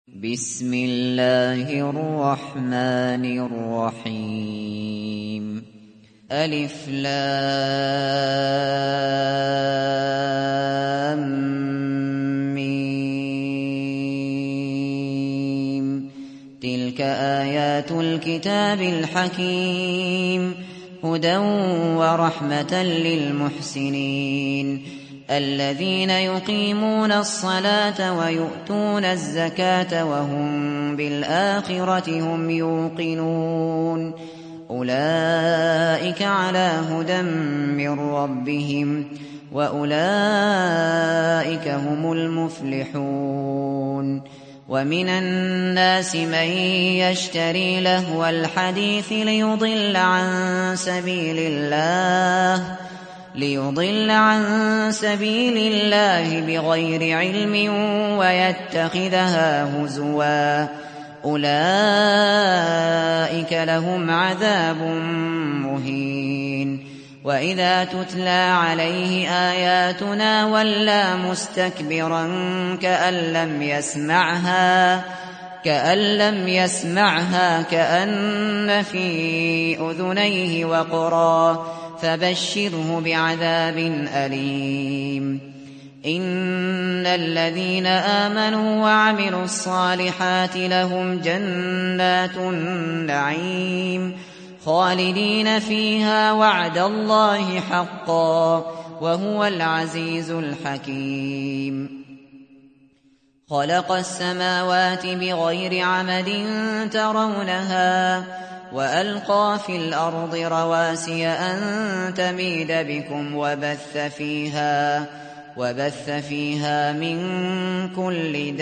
بسم الله الرحمن الرحيم ألف لام ميم تلك آيات الكتاب الحكيم هدى ورحمة للمحسنين الذين يقيمون الصلاة ويؤتون الزكاة وهم بالآخرة هم يوقنون أولئك على هدى من ربهم وأولئك هم المفلحون ومن الناس من يشتري لهو الحديث ليضل عن سبيل الله بغير علم ويتخذها هزوا أولئك لهم عذاب مهين وإذا تتلى عليه آياتنا ولى مستكبرا كأن لم يسمعها كأن في أذنيه وقرا فبشره بعذاب أليم إن الذين آمنوا وعملوا الصالحات لهم جنات النعيم خالدين فيها وعد الله حقا وهو العزيز الحكيم خلق السماوات بغير عمد ترونها وألقى في الأرض رواسي أن تميد بكم وبث فيها من كل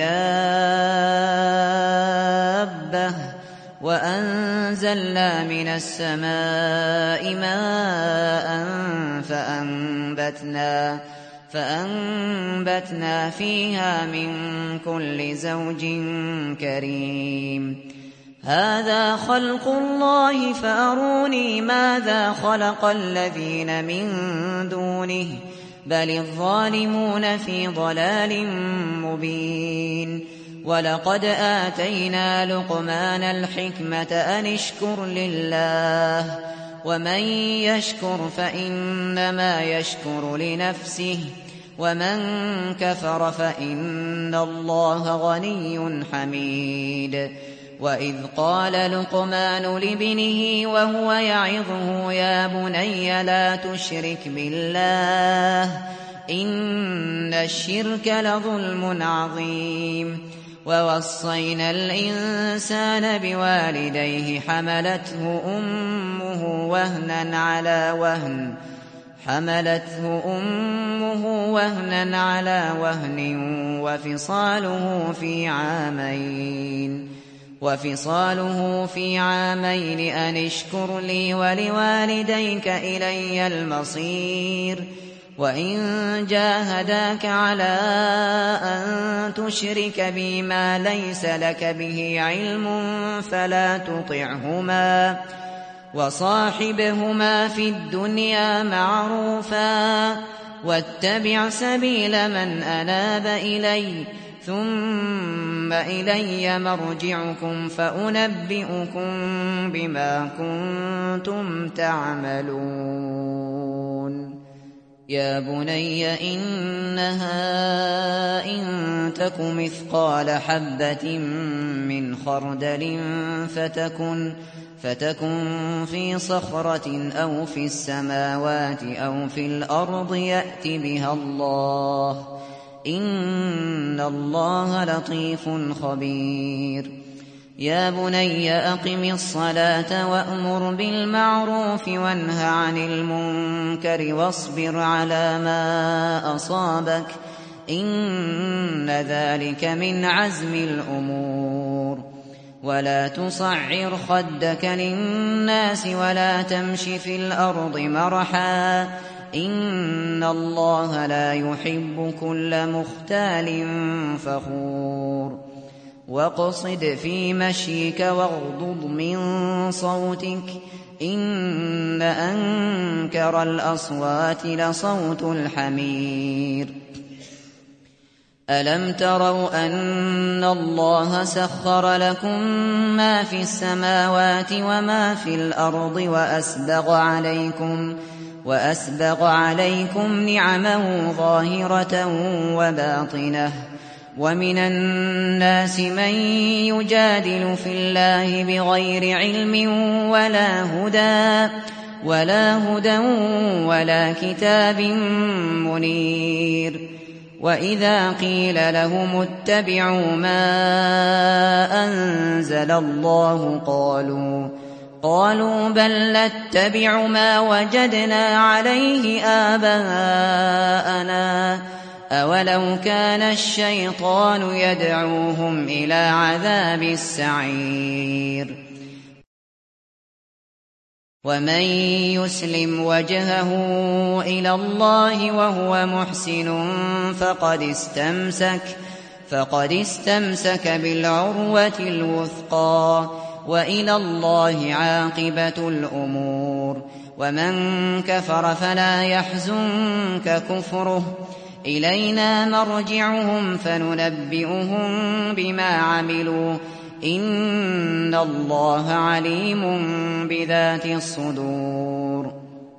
دابة وأنزلنا من السماء ماء فأنبتنا فيها من كل زوج كريم هذا خلق الله فأروني ماذا خلق الذين من دونه بل الظالمون في ضلال مبين ولقد آتينا لقمان الحكمة أن اشكر لله ومن يشكر فإنما يشكر لنفسه ومن كفر فإن الله غني حميد وإذ قال لقمان لابنه وهو يعظه يا بني لا تشرك بالله إن الشرك لظلم عظيم ووصينا الإنسان بوالديه حملته أمه وهنا على وهن وفصاله في عامين أن اشكر لي ولوالديك إلي المصير وإن جاهداك على أن تشرك بي ما ليس لك به علم فلا تطعهما وصاحبهما في الدنيا معروفا واتبع سبيل من أناب إلي ثم إلي مرجعكم فأنبئكم بما كنتم تعملون يا بني إنها إن تك مثقال حبة من خردل فتكن في صخرة أو في السماوات أو في الأرض يأت بها الله إن الله لطيف خبير يا بني أقم الصلاة وأمر بالمعروف وانه عن المنكر واصبر على ما أصابك إن ذلك من عزم الأمور ولا تصعر خدك للناس ولا تمش في الأرض مرحا إن الله لا يحب كل مختال فخور واقصد في مشيك واغضض من صوتك إن أنكر الأصوات لصوت الحمير ألم تروا أن الله سخر لكم ما في السماوات وما في الأرض وأسبغ عليكم نعمه ظاهرة وباطنة ومن الناس من يجادل في الله بغير علم ولا هدى ولا كتاب منير وإذا قيل لهم اتبعوا ما أنزل الله قالوا بل نتبع ما وجدنا عليه آباءنا أولو كان الشيطان يدعوهم إلى عذاب السعير ومن يسلم وجهه إلى الله وهو محسن فقد استمسك بالعروة الوثقى وإلى الله عاقبة الأمور ومن كفر فلا يحزنك كفره إلينا مرجعهم فننبئهم بما عملوا إن الله عليم بذات الصدور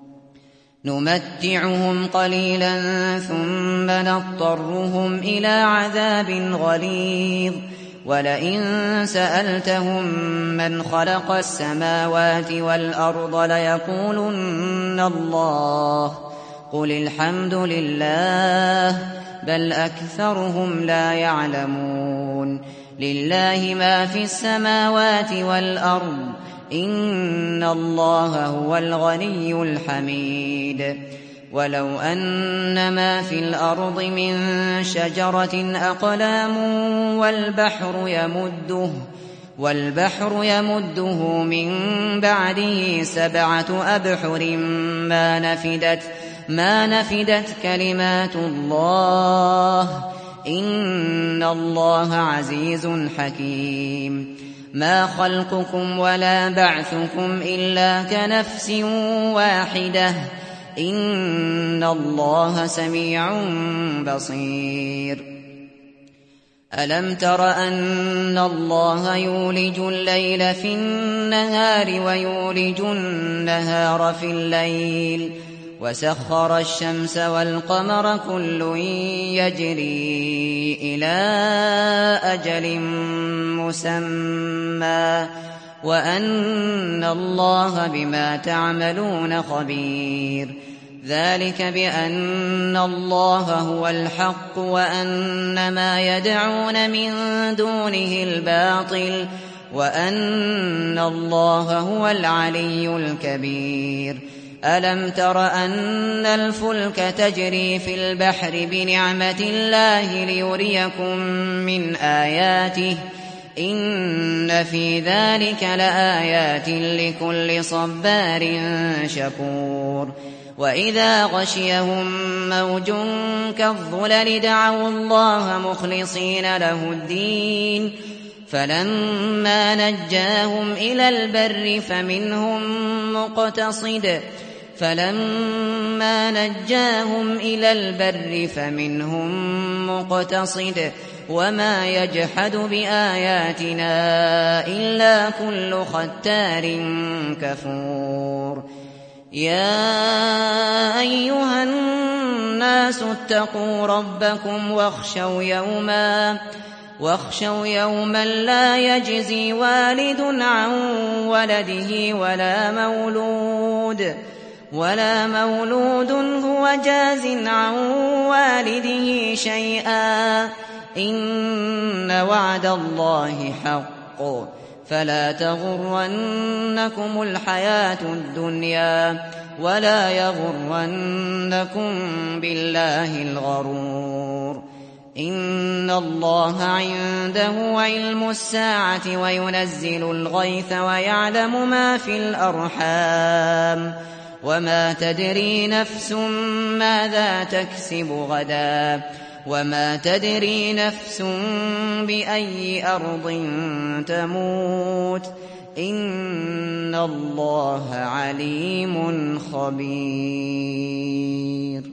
نمتعهم قليلا ثم نضطرهم إلى عذاب غليظ ولئن سألتهم من خلق السماوات والأرض ليقولن الله قل الحمد لله بل أكثرهم لا يعلمون لله ما في السماوات والأرض إن الله هو الغني الحميد ولو أن ما في الأرض من شجرة أقلام والبحر يمده من بعده 7 أبحر ما نفدت كلمات الله إن الله عزيز حكيم ما خلقكم ولا بعثكم إلا كنفس واحدة إن الله سميع بصير ألم تر أن الله يولج الليل في النهار ويولج النهار في الليل وسخر الشمس والقمر كل يجري إلى أجل مسمى وأن الله بما تعملون خبير ذلك بأن الله هو الحق وأن ما يدعون من دونه الباطل وأن الله هو العلي الكبير ألم تر أن الفلك تجري في البحر بنعمة الله ليريكم من آياته إن في ذلك لآيات لكل صبار شكور وإذا غشيهم موج كالظلل دعوا الله مخلصين له الدين فلما نجاهم إلى البر فمنهم مقتصد وما يجحد بآياتنا إلا كل ختار كفور يا أيها الناس اتقوا ربكم واخشوا يوما لا يجزي والد عن ولده ولا مولود هو جاز عن والده شيئا إن وعد الله حق فلا تغرنكم الحياة الدنيا ولا يغرنكم بالله الغرور إن الله عنده علم الساعة وينزل الغيث ويعلم ما في الأرحام وما تدري نفس ماذا تكسب غدا وما تدري نفس بأي أرض تموت إن الله عليم خبير